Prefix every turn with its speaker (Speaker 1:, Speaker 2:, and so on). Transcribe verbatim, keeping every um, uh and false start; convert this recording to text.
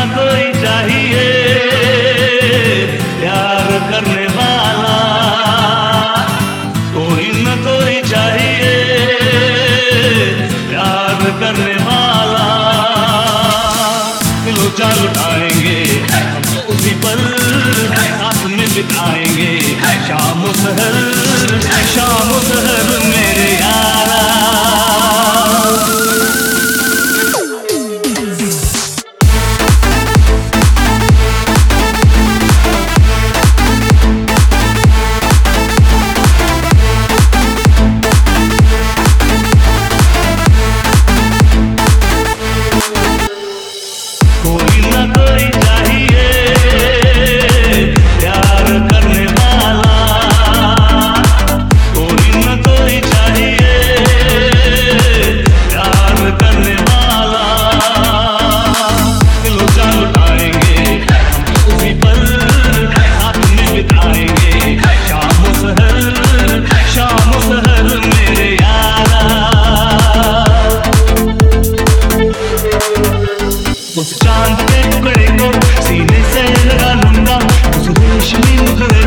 Speaker 1: न कोई चाहिए प्यार करने वाला, कोई न कोई चाहिए प्यार करने वाला। लोचा लुटाएंगे हम तो उसी पर साथ में बिताएंगे शाम सहर, शाम सहर मेरे यारा। कोई न कोई चाहिए प्यार करने वाला, कोई न कोई चाहिए प्यार करने वाला। लोचा लुटाएंगे हम उसी पर साथ में बिताएंगे शाम सहर, शाम सहर मेरे यारा। उस चांद के टुकड़े को सीने से लगा लूंगा, उस रेशमी मुखड़े